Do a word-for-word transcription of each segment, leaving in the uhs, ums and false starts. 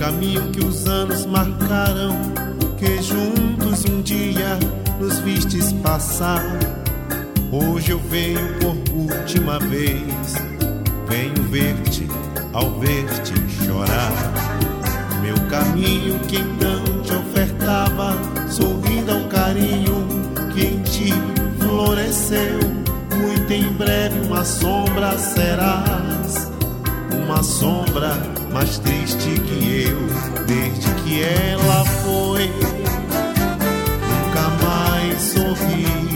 caminho que os anos marcaram, que juntos um dia nos vistes passar. Hoje eu venho por última vez, venho ver-te ao ver-te chorar. Meu caminho que então te ofertava, sorrindo ao carinho que em ti floresceu. Muito em breve uma sombra serás, uma sombra mais triste que eu, desde que ela foi. Nunca mais sorri.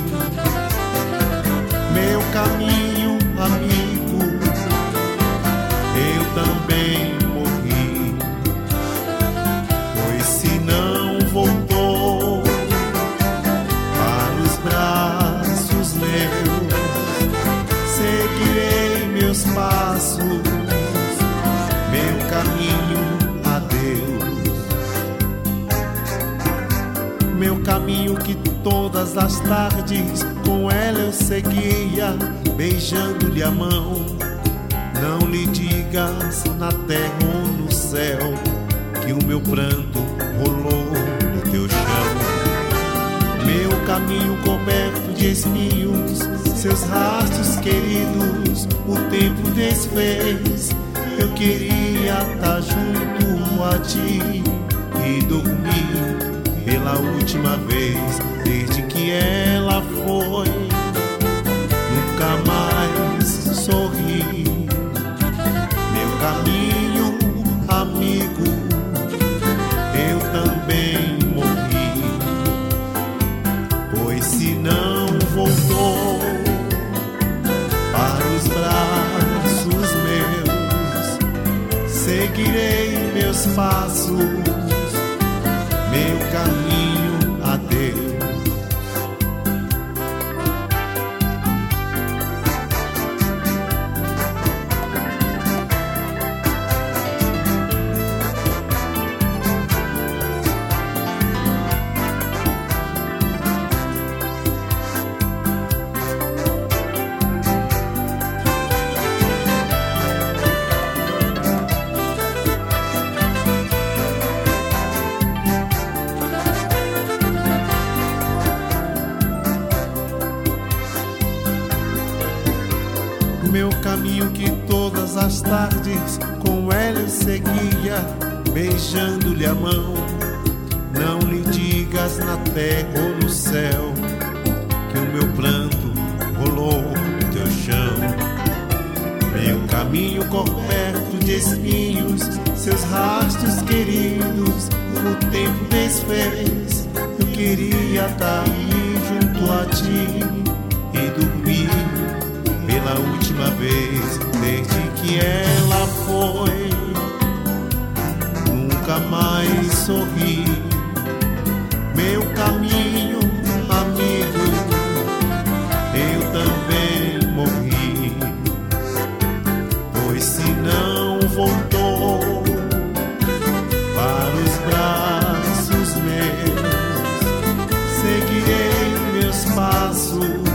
Meu caminho, amigo, eu também morri. Pois se não voltou para os braços meus, seguirei meus passos, meu caminho a Deus. Meu caminho que todas as tardes com ela eu seguia, beijando-lhe a mão. Não lhe digas na terra ou no céu que o meu pranto rolou no teu chão. Meu caminho coberto de espinhos, seus rastros queridos o tempo desfez. Eu queria estar junto a ti e dormir pela última vez, desde que ela foi. Nunca mais sorri. Meu caminho, amigo, eu também morri. Pois se não voltou para os braços meus, seguirei meus passos, meu caminho a Deus. Meu caminho que todas as tardes com ela eu seguia, beijando-lhe a mão. Não lhe digas na terra ou no céu que o meu pranto rolou no teu chão. Meu caminho coberto de espinhos, seus rastros queridos o tempo desfez. Eu queria estar aí junto a ti e dormir pela última vez, desde que ela foi. Nunca mais sorri. Meu caminho, amigo, eu também morri. Pois se não voltou para os braços meus, seguirei meus passos,